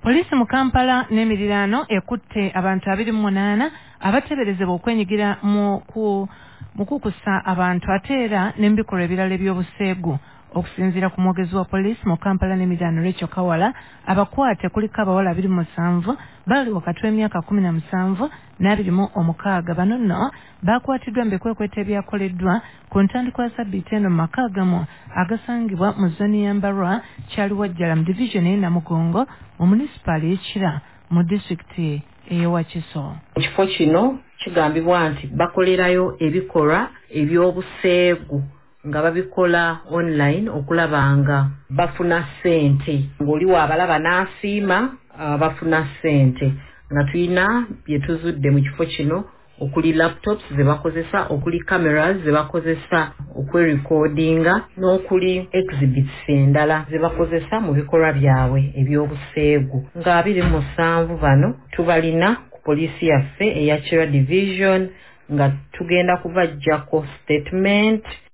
Poliisi mu Kampala n'emiriraano ekutte abantu 28 abateeberezebwa okwenyigira mu kukusa abantu ate era n'ebikolwa ebirala by'obuseegu. Okusinziira ku mwogezi wa poliisi mu Kampala n'emiriraano Rachel Kawala, abakwate kuliko abawala 27 bali wakati w'emyaka 17 n'26. Bano nno bakwatiddwa mu bikwekweto ebyakoleddwa ku ntandikwa ya Ssabbiiti eno mu maka agamu agasangibwa mu zooni ya Mbarwa, Kyaliwajjala mu division y'e Namugongo mu munisipaali y'Ekira mu disitulikiti ey'e Wakiso. Ekifo kino kigambibwa nti bakolerayo ebikolwa eby'obuseegu nga babikola online okulaba nga bafuna ssente. Ng'oli waabalaba n'asiima bafuna ssente. Nga tulina bye tuzudde mu kifo kino okuli laptops ze bakozesa, okuli cameras ze bakozesa okwerecordinga, n'okuli exhibits endala ze bakozesa mu bikolwa byabwe eby'obuseegu. Nga 27 bano tubalina ku poliisi yaffe eya Kira Division nga tugenda kubajjako statement